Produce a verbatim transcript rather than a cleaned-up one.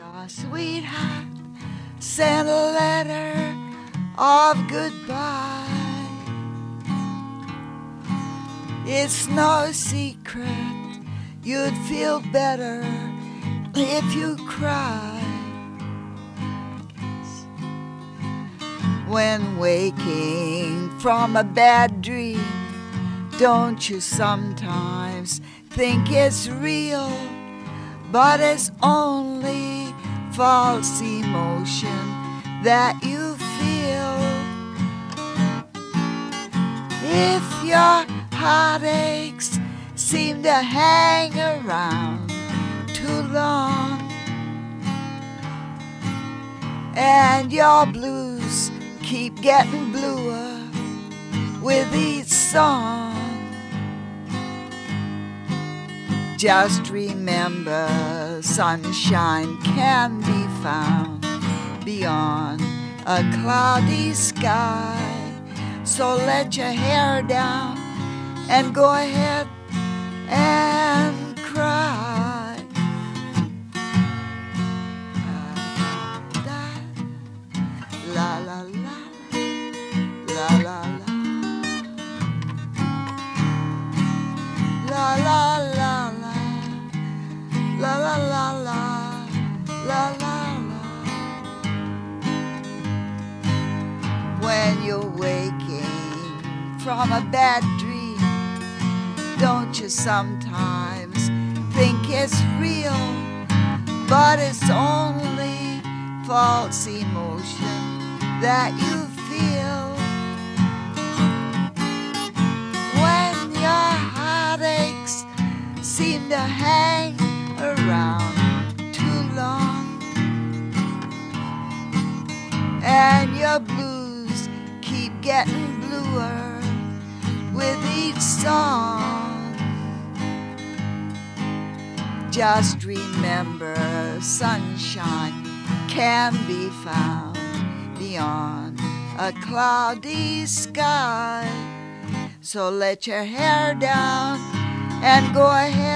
A sweetheart sent a letter of goodbye. It's no secret you'd feel better if you cried. When waking from a bad dream, don't you sometimes think it's real, but it's only false emotion that you feel? If your heartaches seem to hang around too long, and your blues keep getting bluer with each song, just remember sunshine can be found beyond a cloudy sky. So let your hair down and go ahead and cry. La la la, la la la, la la la la, la la la la, la la la. When you're waking from a bad dream, don't you sometimes think it's real, but it's only false emotion that you feel? When your heartaches seem to hang around too long, and your blues keep getting bluer with each song, just remember sunshine can be found beyond a cloudy sky. So let your hair down and go ahead